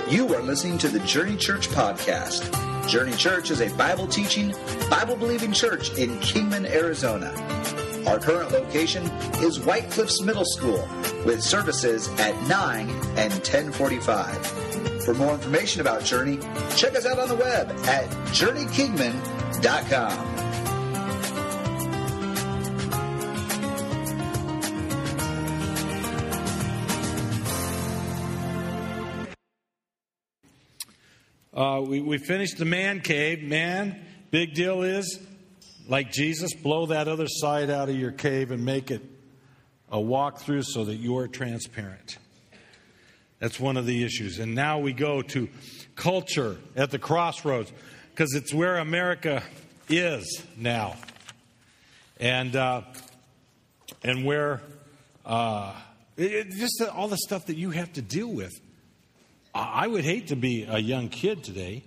You are listening to the Journey Church podcast. Journey Church is a Bible-teaching, Bible-believing church in Kingman, Arizona. Our current location is White Cliffs Middle School, with services at 9 and 10:45. For more information about Journey, check us out on the web at JourneyKingman.com. We finished the man cave. Man, big deal is, like Jesus, blow that other side out of your cave and make it a walk-through so that you're transparent. That's one of the issues. And now we go to culture at the crossroads, because it's where America is now. And where just all the stuff that you have to deal with. I would hate to be a young kid today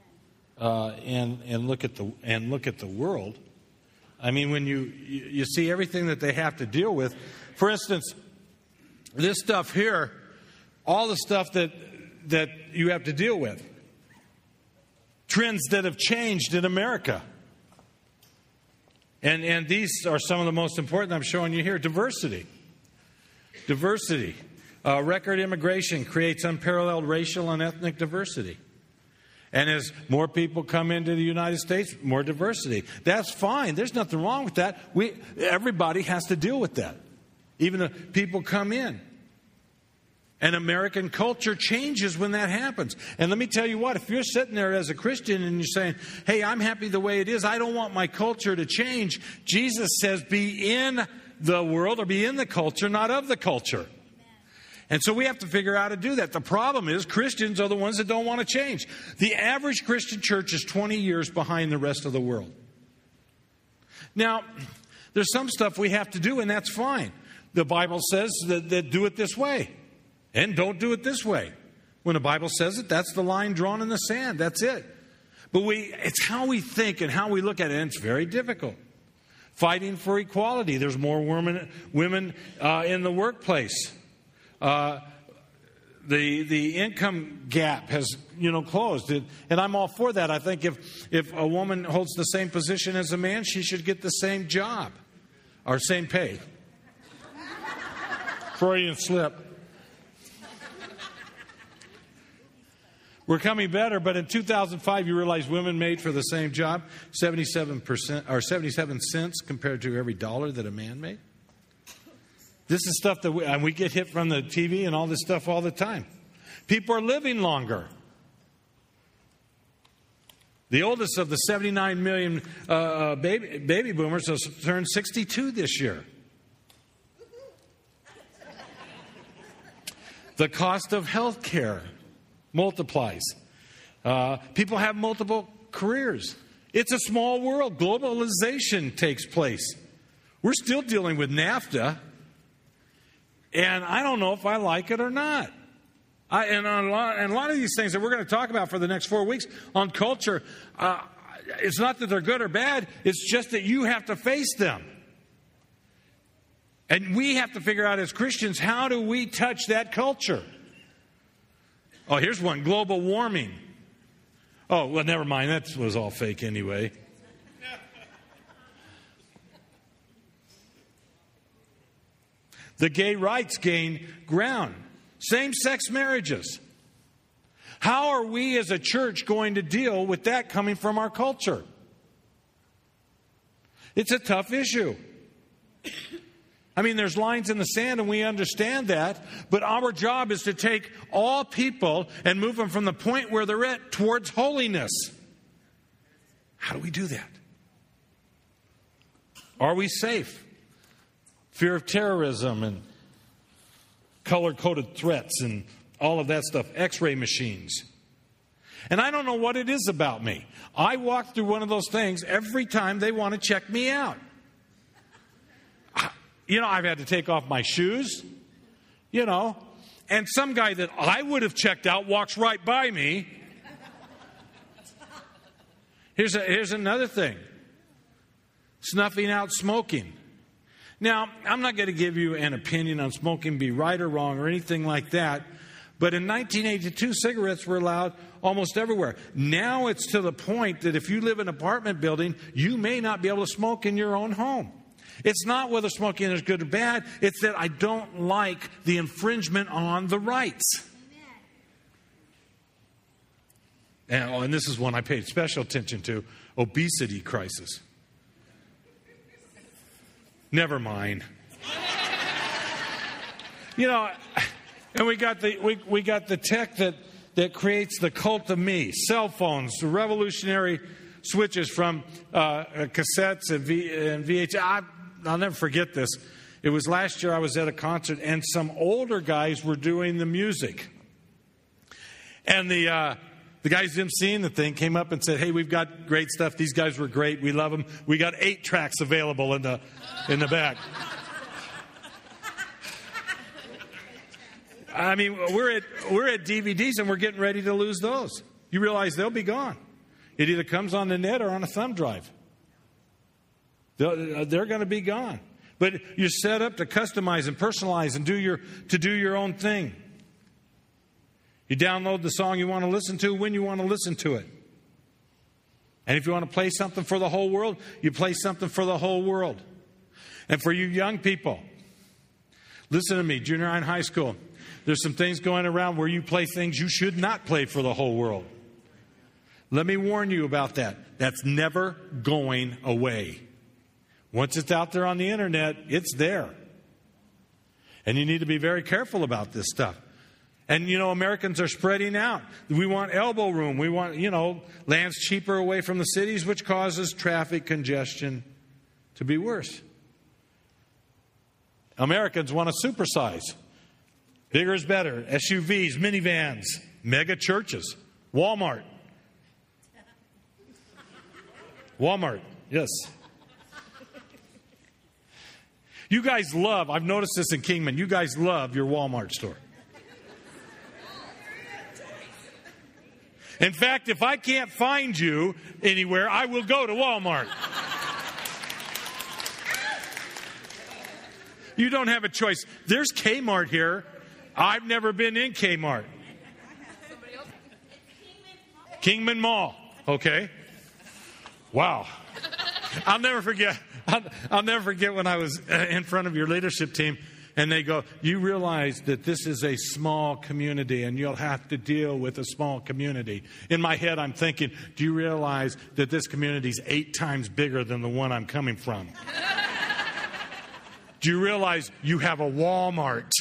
and look at the world. I mean, when you see everything that they have to deal with. For instance, this stuff here, all the stuff that you have to deal with. Trends that have changed in America. And these are some of the most important I'm showing you here. Diversity. Record immigration creates unparalleled racial and ethnic diversity. And as more people come into the United States, more diversity. That's fine. There's nothing wrong with that. Everybody has to deal with that. Even the people come in. And American culture changes when that happens. And let me tell you what, if you're sitting there as a Christian and you're saying, hey, I'm happy the way it is, I don't want my culture to change. Jesus says, be in the world or be in the culture, not of the culture. And so we have to figure out how to do that. The problem is Christians are the ones that don't want to change. The average Christian church is 20 years behind the rest of the world. Now, there's some stuff we have to do, and that's fine. The Bible says that do it this way, and don't do it this way. When the Bible says it, that's the line drawn in the sand. That's it. But it's how we think and how we look at it, and it's very difficult. Fighting for equality. There's more women in the workplace. The income gap has, closed. And I'm all for that. I think if a woman holds the same position as a man, she should get the same job or same pay. Freudian slip. We're coming better, but in 2005, you realize women made for the same job 77% or 77 cents compared to every dollar that a man made. This is stuff that we get hit from the TV and all this stuff all the time. People are living longer. The oldest of the 79 million baby boomers has turned 62 this year. The cost of health care multiplies. People have multiple careers. It's a small world. Globalization takes place. We're still dealing with NAFTA. And I don't know if I like it or not. And a lot of these things that we're going to talk about for the next 4 weeks on culture, it's not that they're good or bad. It's just that you have to face them. And we have to figure out as Christians, how do we touch that culture? Oh, here's one, global warming. Oh, well, never mind. That was all fake anyway. The gay rights gain ground. Same-sex marriages. How are we as a church going to deal with that coming from our culture? It's a tough issue. I mean, there's lines in the sand, and we understand that. But our job is to take all people and move them from the point where they're at towards holiness. How do we do that? Are we safe? Fear of terrorism and color-coded threats and all of that stuff. X-ray machines. And I don't know what it is about me. I walk through one of those things every time they want to check me out. I've had to take off my shoes, and some guy that I would have checked out walks right by me. Here's another thing. Snuffing out smoking. Now, I'm not going to give you an opinion on smoking be right or wrong or anything like that, But in 1982, cigarettes were allowed almost everywhere. Now it's to the point that if you live in an apartment building, you may not be able to smoke in your own home. It's not whether smoking is good or bad. It's that I don't like the infringement on the rights. And this is one I paid special attention to, obesity crisis. Never mind. You know, and we got the tech that creates the cult of me. Cell phones, the revolutionary switches from cassettes and VHS. I'll never forget this. It was last year I was at a concert and some older guys were doing the music. And the guys emceeing the thing came up and said, "Hey, we've got great stuff. These guys were great. We love them. We got 8 tracks available in the back." I mean, we're at DVDs and we're getting ready to lose those. You realize they'll be gone. It either comes on the net or on a thumb drive. They're going to be gone. But you're set up to customize and personalize and do your own thing. You download the song you want to listen to when you want to listen to it. And if you want to play something for the whole world, you play something for the whole world. And for you young people, listen to me, junior high and high school, there's some things going around where you play things you should not play for the whole world. Let me warn you about that. That's never going away. Once it's out there on the internet, it's there. And you need to be very careful about this stuff. And, you know, Americans are spreading out. We want elbow room. We want, lands cheaper away from the cities, which causes traffic congestion to be worse. Americans want to supersize. Bigger is better. SUVs, minivans, mega churches, Walmart. Walmart, yes. You guys love, I've noticed this in Kingman, you guys love your Walmart store. In fact, if I can't find you anywhere, I will go to Walmart. You don't have a choice. There's Kmart here. I've never been in Kmart. Kingman Mall. Okay. Wow. I'll never forget when I was in front of your leadership team and they go, "You realize that this is a small community and you'll have to deal with a small community." In my head, I'm thinking, do you realize that this community is 8 times bigger than the one I'm coming from? Do you realize you have a Walmart?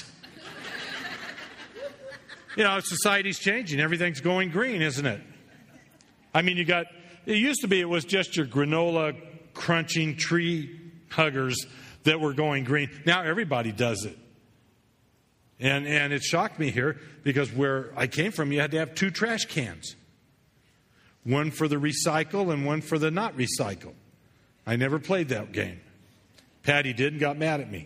Society's changing. Everything's going green, isn't it? I mean, it used to be it was just your granola crunching tree huggers that were going green. Now everybody does it. And it shocked me here because where I came from, you had to have 2 trash cans. One for the recycle and one for the not recycle. I never played that game. Patty did and got mad at me.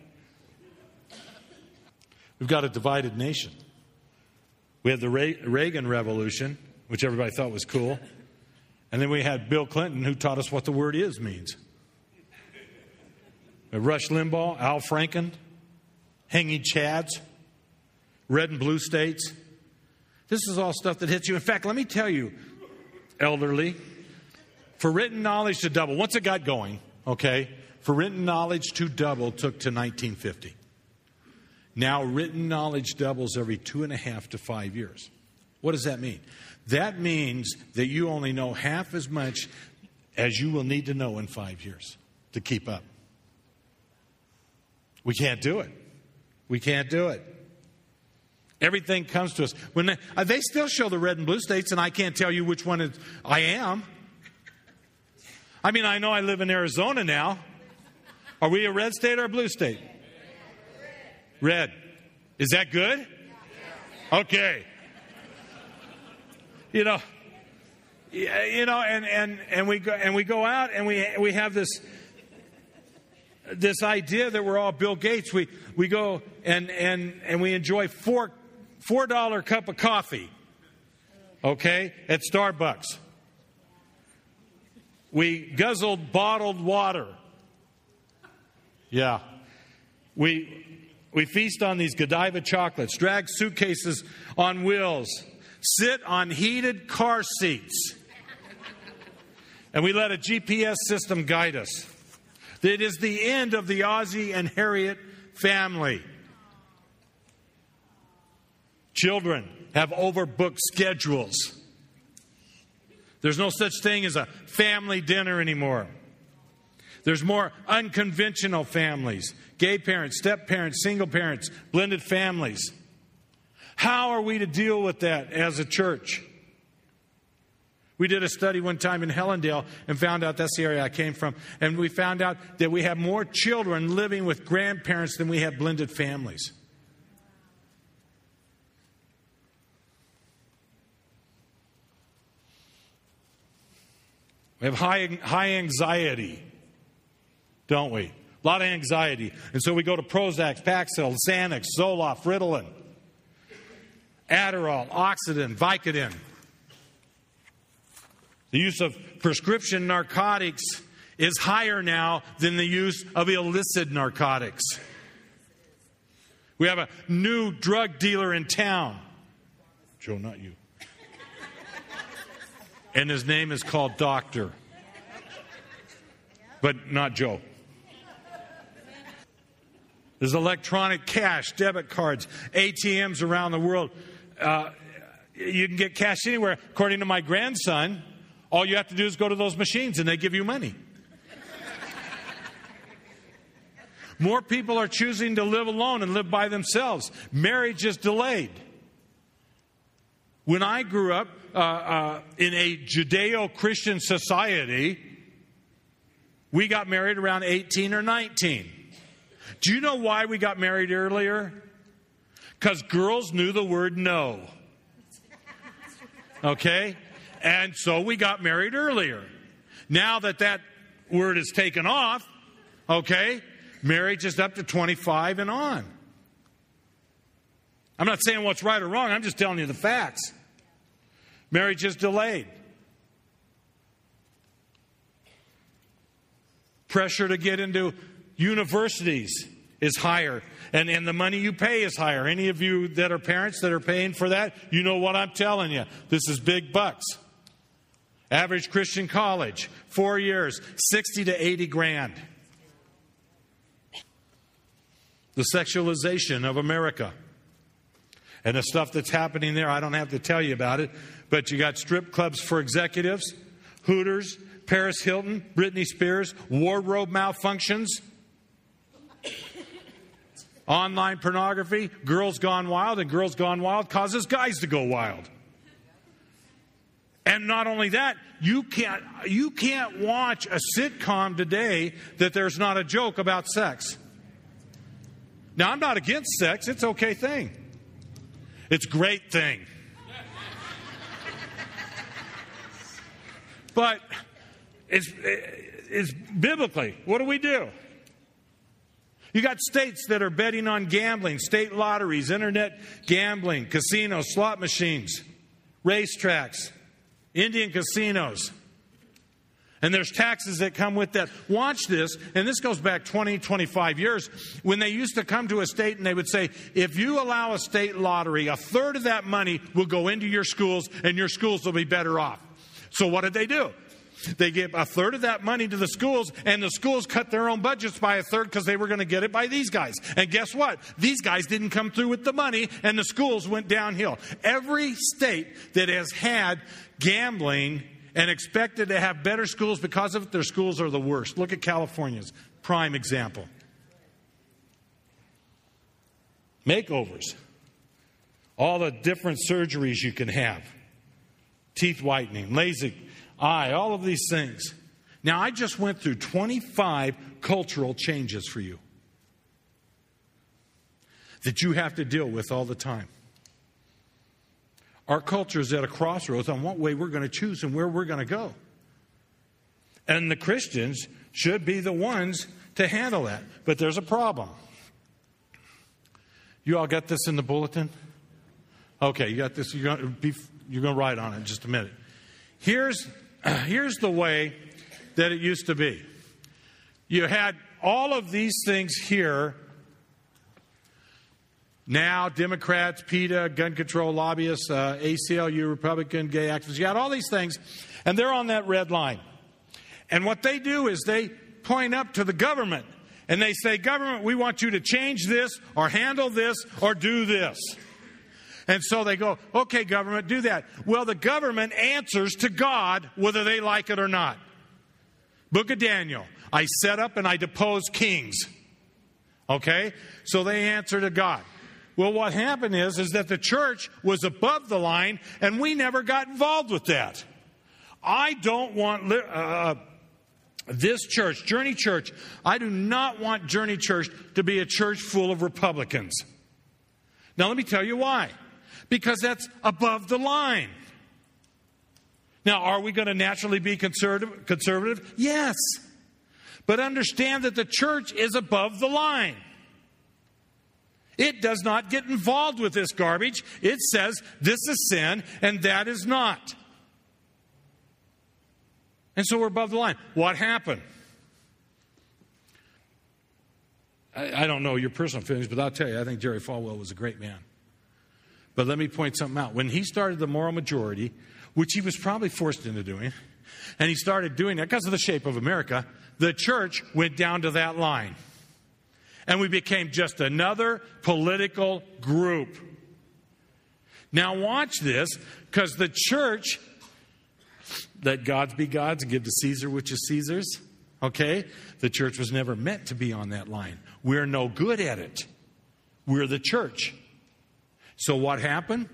We've got a divided nation. We had the Reagan Revolution, which everybody thought was cool. And then we had Bill Clinton, who taught us what the word "is" means. Rush Limbaugh, Al Franken, hanging chads, red and blue states. This is all stuff that hits you. In fact, let me tell you, elderly, for written knowledge to double, once it got going, okay, for written knowledge to double took to 1950. Now written knowledge doubles every 2.5 to 5 years. What does that mean? That means that you only know half as much as you will need to know in 5 years to keep up. We can't do it. We can't do it. Everything comes to us. When they still show the red and blue states, and I can't tell you which one I am. I mean, I know I live in Arizona now. Are we a red state or a blue state? Red. Is that good? Okay. And we go out and we have this idea that we're all Bill Gates. We go and we enjoy $4 cup of coffee, okay, at Starbucks. We guzzled bottled water. Yeah. We feast on these Godiva chocolates, drag suitcases on wheels, sit on heated car seats, and we let a GPS system guide us. It is the end of the Ozzie and Harriet family. Children have overbooked schedules. There's no such thing as a family dinner anymore. There's more unconventional families, gay parents, step parents, single parents, blended families. How are we to deal with that as a church? We did a study one time in Hellendale and found out, that's the area I came from, and we found out that we have more children living with grandparents than we have blended families. We have high anxiety, don't we? A lot of anxiety. And so we go to Prozac, Paxil, Xanax, Zoloft, Ritalin, Adderall, Oxycontin, Vicodin. The use of prescription narcotics is higher now than the use of illicit narcotics. We have a new drug dealer in town. Joe, not you. And his name is called Doctor. But not Joe. There's electronic cash, debit cards, ATMs around the world. You can get cash anywhere. According to my grandson, all you have to do is go to those machines and they give you money. More people are choosing to live alone and live by themselves. Marriage is delayed. When I grew up in a Judeo-Christian society, we got married around 18 or 19. Do you know why we got married earlier? Because girls knew the word no. Okay? And so we got married earlier. Now that word is taken off, okay, marriage is up to 25 and on. I'm not saying what's right or wrong. I'm just telling you the facts. Marriage is delayed. Pressure to get into universities is higher. And the money you pay is higher. Any of you that are parents that are paying for that, you know what I'm telling you. This is big bucks. Average Christian college, 4 years, 60 to 80 grand. The sexualization of America. And the stuff that's happening there, I don't have to tell you about it. But you got strip clubs for executives, Hooters, Paris Hilton, Britney Spears, wardrobe malfunctions, online pornography, Girls Gone Wild, and Girls Gone Wild causes guys to go wild. And not only that, you can't watch a sitcom today that there's not a joke about sex. Now, I'm not against sex. It's an okay thing. It's a great thing. But it's biblically, what do? You got states that are betting on gambling, state lotteries, internet gambling, casinos, slot machines, racetracks, Indian casinos. And there's taxes that come with that. Watch this, and this goes back 20, 25 years, when they used to come to a state and they would say, if you allow a state lottery, a third of that money will go into your schools and your schools will be better off. So what did they do? They gave a third of that money to the schools, and the schools cut their own budgets by a third because they were going to get it by these guys. And guess what? These guys didn't come through with the money, and the schools went downhill. Every state that has had gambling and expected to have better schools because of it, their schools are the worst. Look at California's prime example. Makeovers. All the different surgeries you can have. Teeth whitening, LASIK, eye, all of these things. Now, I just went through 25 cultural changes for you that you have to deal with all the time. Our culture is at a crossroads on what way we're going to choose and where we're going to go. And the Christians should be the ones to handle that. But there's a problem. You all got this in the bulletin? Okay, you got this. You're going to write on it in just a minute. Here's the way that it used to be. You had all of these things here Now, Democrats, PETA, gun control lobbyists, ACLU, Republican, gay activists, you got all these things, and they're on that red line. And what they do is they point up to the government, and they say, government, we want you to change this, or handle this, or do this. And so they go, okay, government, do that. Well, the government answers to God whether they like it or not. Book of Daniel, I set up and I depose kings. Okay? So they answer to God. Well, what happened is that the church was above the line, and we never got involved with that. I don't want this church, Journey Church, I do not want Journey Church to be a church full of Republicans. Now, let me tell you why. Because that's above the line. Now, are we going to naturally be conservative? Yes. But understand that the church is above the line. It does not get involved with this garbage. It says this is sin and that is not. And so we're above the line. What happened? I don't know your personal feelings, but I'll tell you, I think Jerry Falwell was a great man. But let me point something out. When he started the moral majority, which he was probably forced into doing, and he started doing that because of the shape of America, the church went down to that line. And we became just another political group. Now watch this, because the church, let gods be gods and give to Caesar which is Caesar's. Okay? The church was never meant to be on that line. We're no good at it. We're the church. So what happened?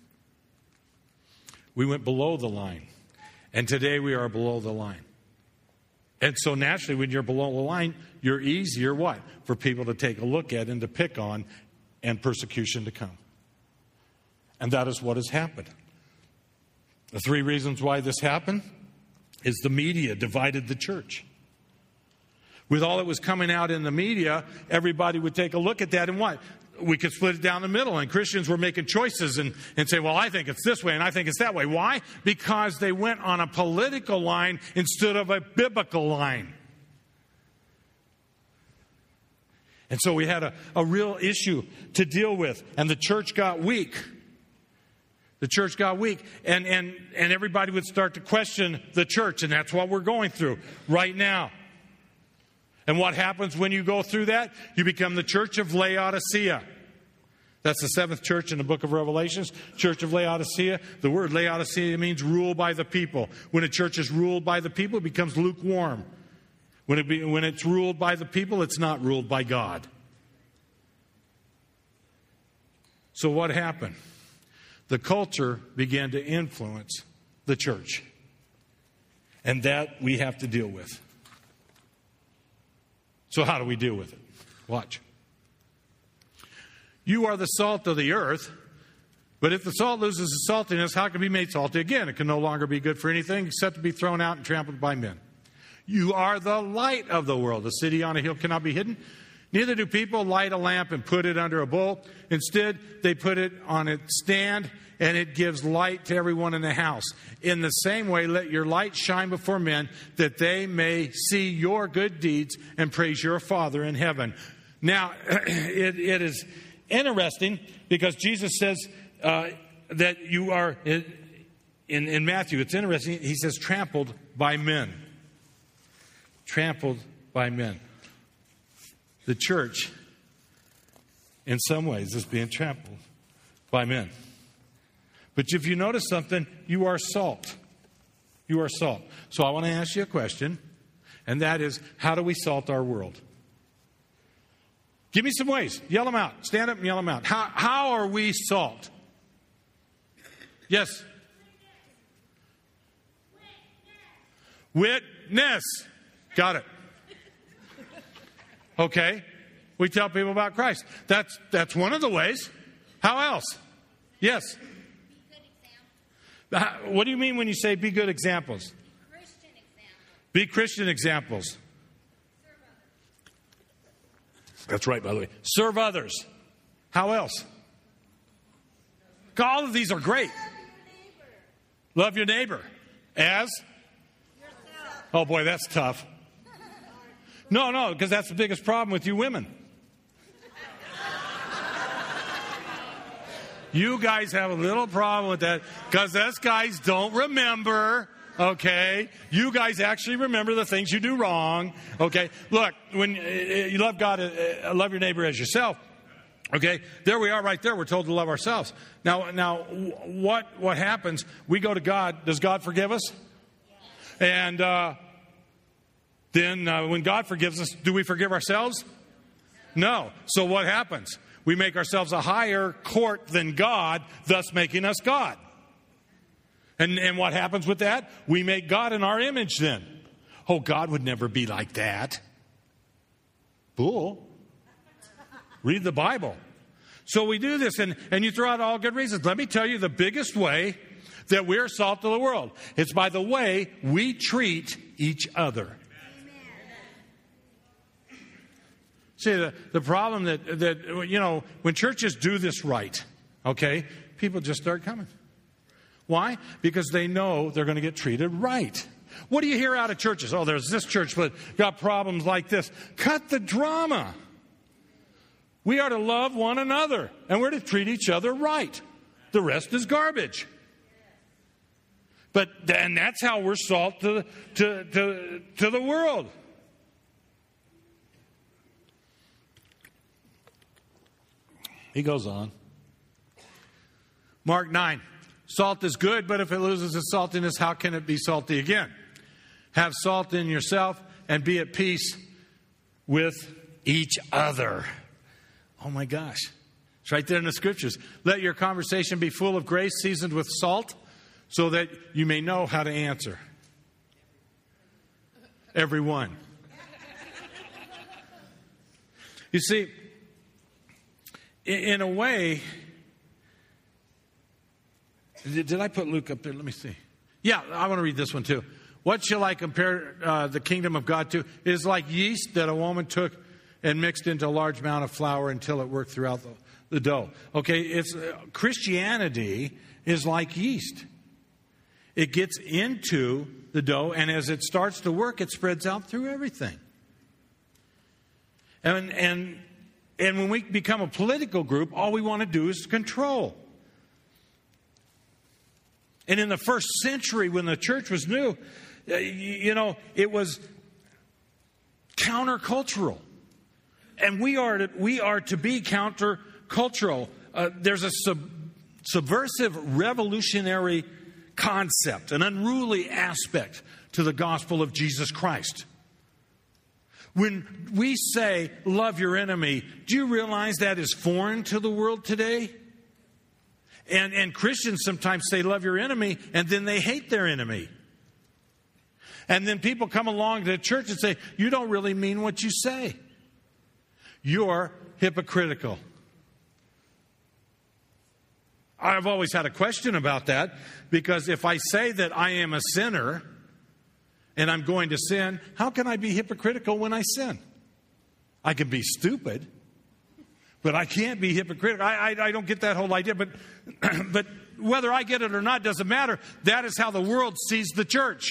We went below the line. And today we are below the line. And so naturally, when you're below the line, you're easier what? For people to take a look at and to pick on, and persecution to come. And that is what has happened. The three reasons why this happened is the media divided the church. With all that was coming out in the media, everybody would take a look at that and what? We could split it down the middle, and Christians were making choices and say, well, I think it's this way and I think it's that way. Why? Because they went on a political line instead of a biblical line. And so we had a real issue to deal with, and the church got weak. The church got weak, and everybody would start to question the church, and that's what we're going through right now. And what happens when you go through that? You become the church of Laodicea. That's the seventh church in the book of Revelations, Church of Laodicea. The word Laodicea means rule by the people. When a church is ruled by the people, it becomes lukewarm. When it's ruled by the people, it's not ruled by God. So what happened? The culture began to influence the church. And that we have to deal with. So how do we deal with it? Watch. You are the salt of the earth, but if the salt loses its saltiness, how can it be made salty again? It can no longer be good for anything except to be thrown out and trampled by men. You are the light of the world. A city on a hill cannot be hidden. Neither do people light a lamp and put it under a bowl. Instead, they put it on its stand, and it gives light to everyone in the house. In the same way, let your light shine before men, that they may see your good deeds and praise your Father in heaven. Now, it is interesting because Jesus says that you are, in Matthew, it's interesting, he says trampled by men. Trampled by men. The church, in some ways, is being trampled by men. But if you notice something, you are salt. You are salt. So I want to ask you a question, and that is, how do we salt our world? Give me some ways. Yell them out. Stand up and yell them out. How are we salt? Yes? Witness. Got it. Okay. We tell people about Christ. That's one of the ways. How else? Yes. What do you mean when you say be good examples? Christian examples. Be Christian examples. That's right, by the way. Serve others. How else? All of these are great. Love your neighbor. As? Yourself. Oh boy, that's tough. No, because that's the biggest problem with you women. You guys have a little problem with that because us guys don't remember. Okay, you guys actually remember the things you do wrong. Okay, look, when you love God, love your neighbor as yourself. Okay, there we are right there. We're told to love ourselves. Now, what happens? We go to God. Does God forgive us? And then when God forgives us, do we forgive ourselves? No. So what happens? We make ourselves a higher court than God, thus making us God. And what happens with that? We make God in our image then. Oh, God would never be like that. Bull. Read the Bible. So we do this, and you throw out all good reasons. Let me tell you the biggest way that we're salt of the world. It's by the way we treat each other. See, the problem that when churches do this right, okay, people just start coming. Why? Because they know they're going to get treated right. What do you hear out of churches? Oh, there's this church that got problems like this. Cut the drama. We are to love one another, and we're to treat each other right. The rest is garbage. And that's how we're salt to the world. He goes on. Mark 9. Salt is good, but if it loses its saltiness, how can it be salty again? Have salt in yourself and be at peace with each other. Oh my gosh. It's right there in the scriptures. Let your conversation be full of grace, seasoned with salt, so that you may know how to answer. Everyone. You see, in a way, did I put Luke up there? Let me see. Yeah, I want to read this one too. What shall I compare the kingdom of God to? It is like yeast that a woman took and mixed into a large amount of flour until it worked throughout the dough. Okay, Christianity is like yeast. It gets into the dough, and as it starts to work, it spreads out through everything. And when we become a political group, all we want to do is control. And in the first century, when the church was new, it was countercultural. And we are to be countercultural. There's a subversive, revolutionary concept, an unruly aspect to the gospel of Jesus Christ. When we say, love your enemy, do you realize that is foreign to the world today? And Christians sometimes say, love your enemy, and then they hate their enemy. And then people come along to the church and say, you don't really mean what you say. You're hypocritical. I've always had a question about that, because if I say that I am a sinner and I'm going to sin, how can I be hypocritical when I sin? I can be stupid, but I can't be hypocritical. I don't get that whole idea, but whether I get it or not doesn't matter. That is how the world sees the church.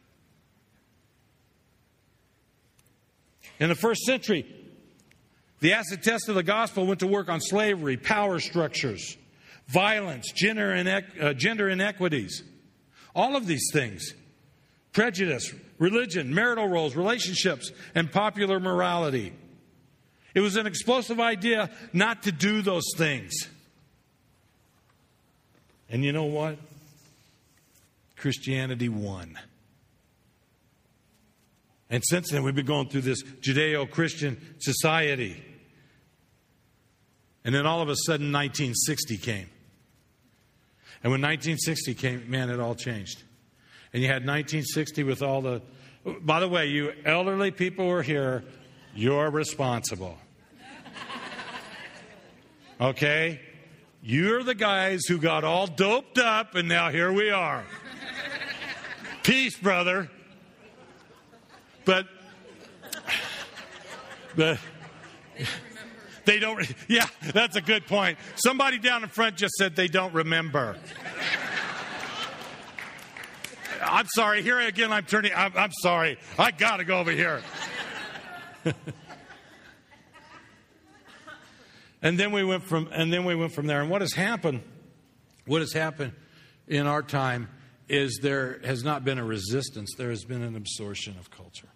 In the first century, the acid test of the gospel went to work on slavery, power structures, violence, gender inequities, all of these things, prejudice, religion, marital roles, relationships, and popular morality. It was an explosive idea not to do those things. And you know what? Christianity won. And since then, we've been going through this Judeo-Christian society. And then all of a sudden, 1960 came. And when 1960 came, man, it all changed. And you had 1960 with all the... By the way, you elderly people who are here, you're responsible. Okay? You're the guys who got all doped up, and now here we are. Peace, brother. But they don't. Yeah, that's a good point. Somebody down in front just said they don't remember. I'm sorry. Here again, I'm turning. I'm sorry. I got to go over here. And then we went from there. And what has happened what has happened in our time is there has not been a resistance, there has been an absorption of culture.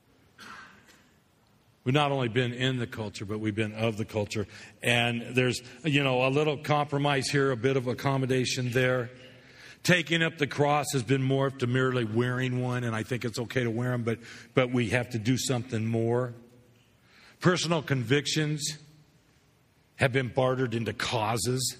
We've not only been in the culture, but we've been of the culture. And there's, a little compromise here, a bit of accommodation there. Taking up the cross has been morphed to merely wearing one, and I think it's okay to wear them, but we have to do something more. Personal convictions have been bartered into causes.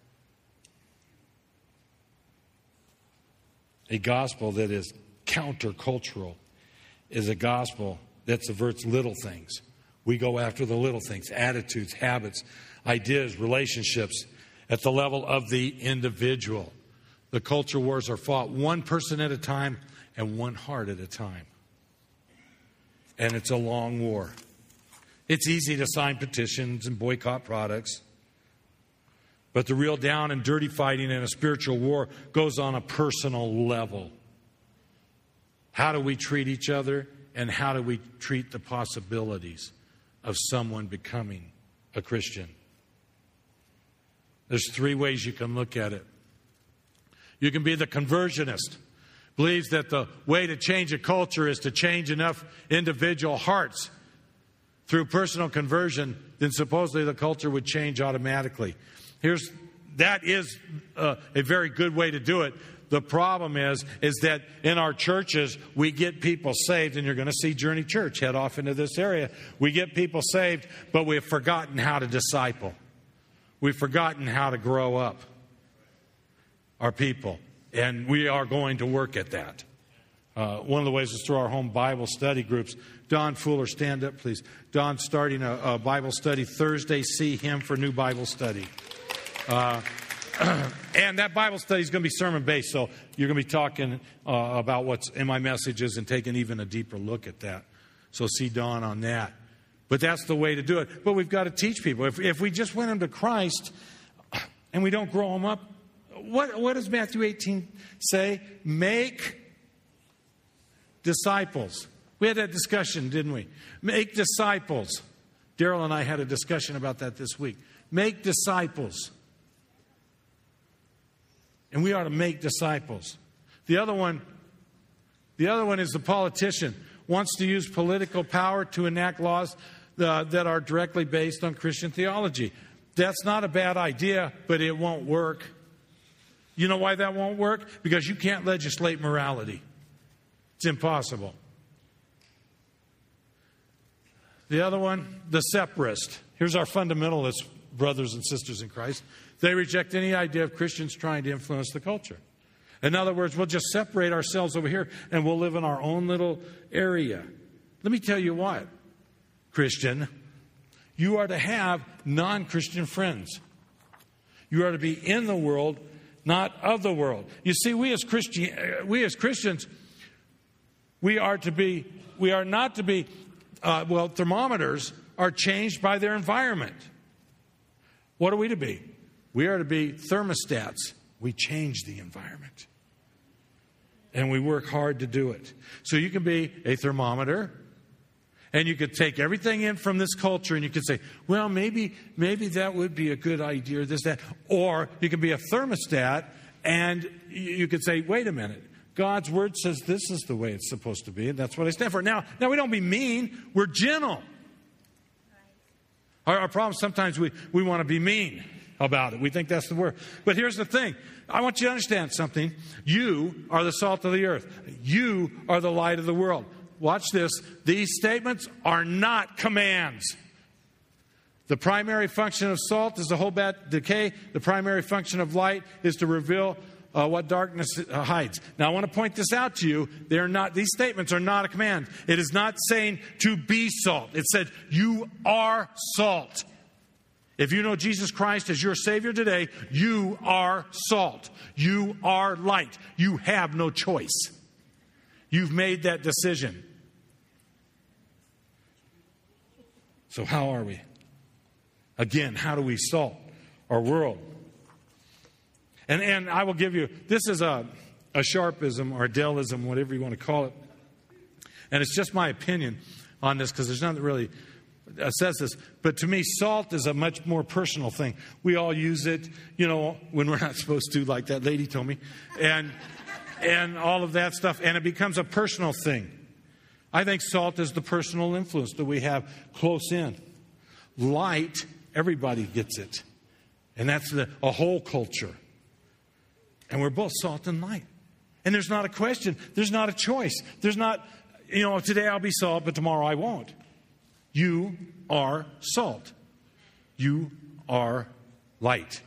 A gospel that is countercultural is a gospel that subverts little things. We go after the little things, attitudes, habits, ideas, relationships at the level of the individual. The culture wars are fought one person at a time and one heart at a time. And it's a long war. It's easy to sign petitions and boycott products. But the real down and dirty fighting in a spiritual war goes on a personal level. How do we treat each other, and how do we treat the possibilities of someone becoming a Christian? There's 3 ways you can look at it. You can be the conversionist, believes that the way to change a culture is to change enough individual hearts through personal conversion, then supposedly the culture would change automatically. That is a very good way to do it. The problem is that in our churches, we get people saved, and you're going to see Journey Church head off into this area. We get people saved, but we've forgotten how to disciple. We've forgotten how to grow up our people, and we are going to work at that. One of the ways is through our home Bible study groups. Don Fuller, stand up, please. Don's starting a Bible study Thursday. See him for new Bible study. And that Bible study is going to be sermon-based, so you're going to be talking about what's in my messages and taking even a deeper look at that. So see Don on that. But that's the way to do it. But we've got to teach people. If we just win them to Christ and we don't grow them up, what does Matthew 18 say? Make disciples. We had that discussion, didn't we? Make disciples. Daryl and I had a discussion about that this week. Make disciples. And we are to make disciples. The other one is the politician. Wants to use political power to enact laws that are directly based on Christian theology. That's not a bad idea, but it won't work. You know why that won't work? Because you can't legislate morality. It's impossible. The other one, the separatist. Here's our fundamentalist brothers and sisters in Christ. They reject any idea of Christians trying to influence the culture. In other words, we'll just separate ourselves over here and we'll live in our own little area. Let me tell you what, Christian, you are to have non-Christian friends. You are to be in the world, not of the world. You see, we as Christians, we are not to be, thermometers are changed by their environment. What are we to be? We are to be thermostats. We change the environment. And we work hard to do it. So you can be a thermometer, and you could take everything in from this culture, and you could say, well, maybe that would be a good idea, this, that. Or you can be a thermostat, and you could say, wait a minute. God's word says this is the way it's supposed to be, and that's what I stand for. Now we don't be mean. We're gentle. Our problem, sometimes we want to be mean about it. We think that's the word. But here's the thing. I want you to understand something. You are the salt of the earth. You are the light of the world. Watch this. These statements are not commands. The primary function of salt is to hold back decay. The primary function of light is to reveal what darkness hides. Now, I want to point this out to you. These statements are not a command. It is not saying to be salt. It said, you are salt. If you know Jesus Christ as your Savior today, you are salt. You are light. You have no choice. You've made that decision. So how are we? Again, how do we salt our world? And I will give you, this is a Sharpism or a Dellism, whatever you want to call it. And it's just my opinion on this because there's nothing really says this, but to me, salt is a much more personal thing. We all use it, when we're not supposed to, like that lady told me, and all of that stuff, and it becomes a personal thing. I think salt is the personal influence that we have close in. Light, everybody gets it, and that's a whole culture. And we're both salt and light. And there's not a question. There's not a choice. There's not, today I'll be salt, but tomorrow I won't. You are salt. You are light.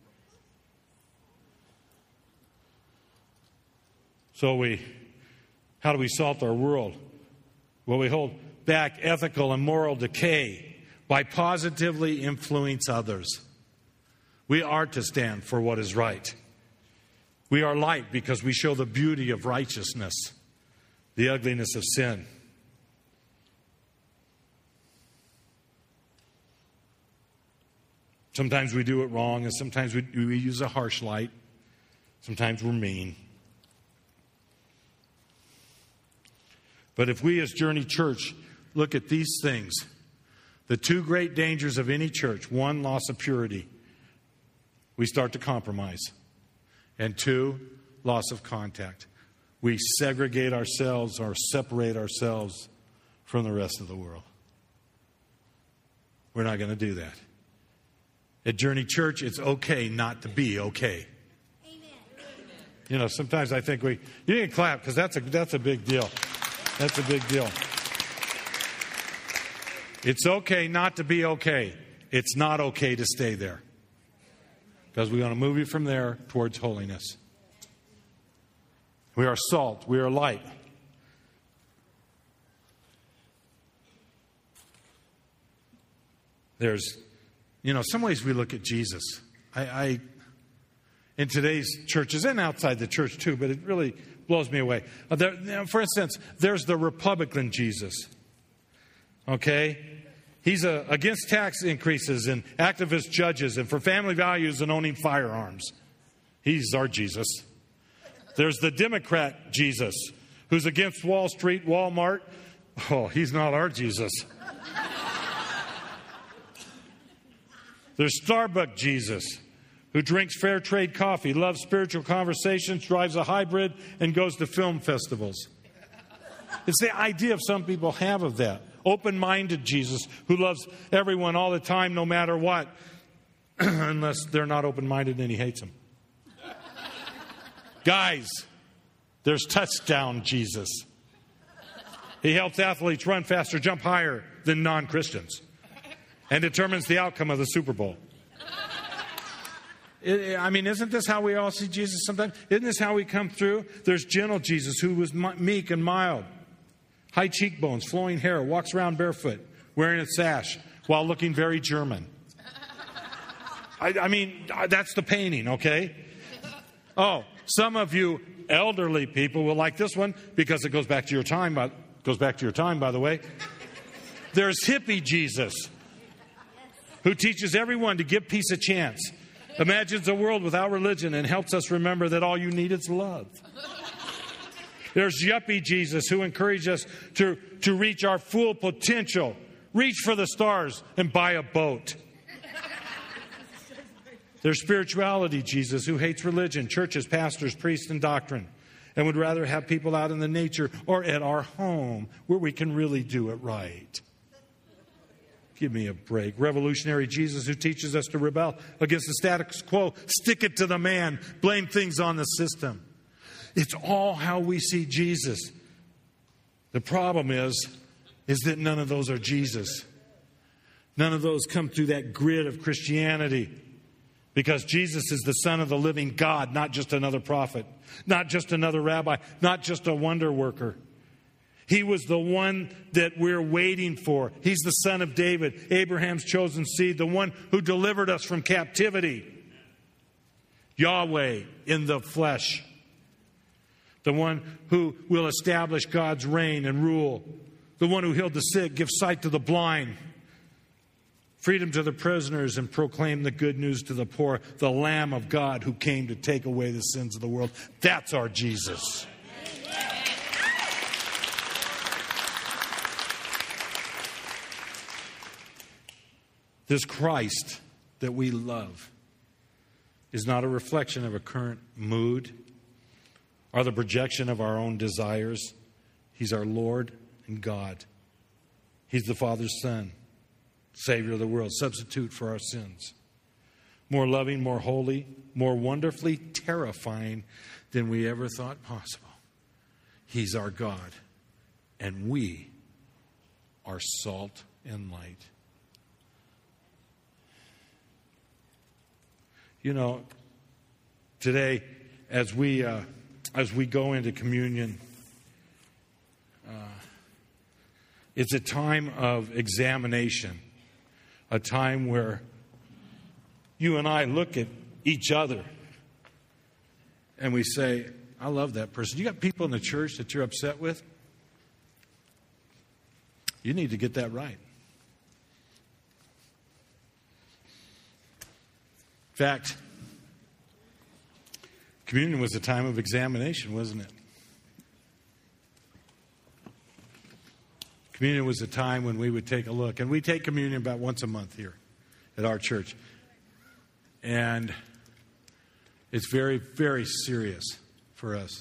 So how do we salt our world? Well, we hold back ethical and moral decay by positively influence others. We are to stand for what is right. We are light because we show the beauty of righteousness, the ugliness of sin. Sometimes we do it wrong, and sometimes we use a harsh light. Sometimes we're mean. But if we as Journey Church look at these things, the two great dangers of any church, one, loss of purity, we start to compromise. And two, loss of contact. We segregate ourselves or separate ourselves from the rest of the world. We're not going to do that. At Journey Church, it's okay not to be okay. Amen. Sometimes I think you need to clap because that's a big deal. That's a big deal. It's okay not to be okay. It's not okay to stay there. Because we want to move you from there towards holiness. We are salt. We are light. There's, some ways we look at Jesus. I in today's churches and outside the church too, but it really blows me away. For instance, there's the Republican Jesus. Okay? He's against tax increases and activist judges and for family values and owning firearms. He's our Jesus. There's the Democrat Jesus, who's against Wall Street, Walmart. Oh, he's not our Jesus. There's Starbucks Jesus, who drinks fair trade coffee, loves spiritual conversations, drives a hybrid, and goes to film festivals. It's the idea of some people have of that. Open-minded Jesus, who loves everyone all the time, no matter what, unless they're not open-minded and he hates them. Guys, there's touchdown Jesus. He helps athletes run faster, jump higher than non-Christians, and determines the outcome of the Super Bowl. Isn't this how we all see Jesus sometimes? Isn't this how we come through? There's gentle Jesus, who was meek and mild. High cheekbones, flowing hair, walks around barefoot, wearing a sash, while looking very German. That's the painting, okay? Oh, some of you elderly people will like this one because it goes back to your time, by the way. There's hippie Jesus, who teaches everyone to give peace a chance, imagines a world without religion, and helps us remember that all you need is love. There's yuppie Jesus, who encourages us to reach our full potential, reach for the stars, and buy a boat. There's spirituality Jesus, who hates religion, churches, pastors, priests, and doctrine, and would rather have people out in the nature or at our home where we can really do it right. Give me a break. Revolutionary Jesus, who teaches us to rebel against the status quo, stick it to the man, blame things on the system. It's all how we see Jesus. The problem is that none of those are Jesus. None of those come through that grid of Christianity. Because Jesus is the Son of the living God, not just another prophet, not just another rabbi, not just a wonder worker. He was the one that we're waiting for. He's the Son of David, Abraham's chosen seed, the one who delivered us from captivity. Yahweh in the flesh. The one who will establish God's reign and rule. The one who healed the sick, gives sight to the blind, freedom to the prisoners, and proclaim the good news to the poor. The Lamb of God who came to take away the sins of the world. That's our Jesus. This Christ that we love is not a reflection of a current mood or the projection of our own desires. He's our Lord and God. He's the Father's Son, Savior of the world, substitute for our sins. More loving, more holy, more wonderfully terrifying than we ever thought possible. He's our God, and we are salt and light. You know, today, as we go into communion, it's a time of examination, a time where you and I look at each other and we say, I love that person. You got people in the church that you're upset with? You need to get that right. In fact, communion was a time of examination, wasn't it? Communion was a time when we would take a look. And we take communion about once a month here at our church. And it's very, very serious for us.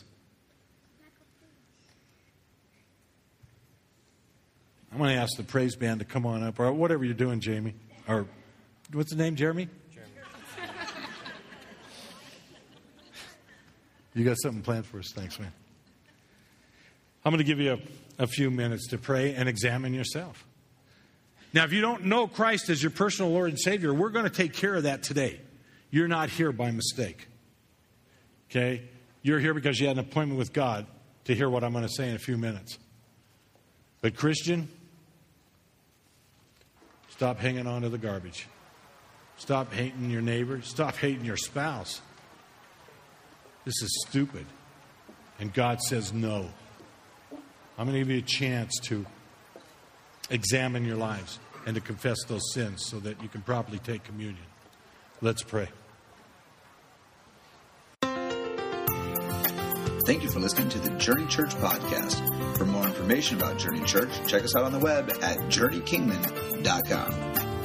I'm going to ask the praise band to come on up, or whatever you're doing, Jamie. Or what's the name, Jeremy? You got something planned for us. Thanks, man. I'm going to give you a few minutes to pray and examine yourself. Now, if you don't know Christ as your personal Lord and Savior, we're going to take care of that today. You're not here by mistake. Okay? You're here because you had an appointment with God to hear what I'm going to say in a few minutes. But Christian, stop hanging on to the garbage. Stop hating your neighbor. Stop hating your spouse. This is stupid. And God says no. I'm going to give you a chance to examine your lives and to confess those sins so that you can properly take communion. Let's pray. Thank you for listening to the Journey Church podcast. For more information about Journey Church, check us out on the web at journeykingman.com.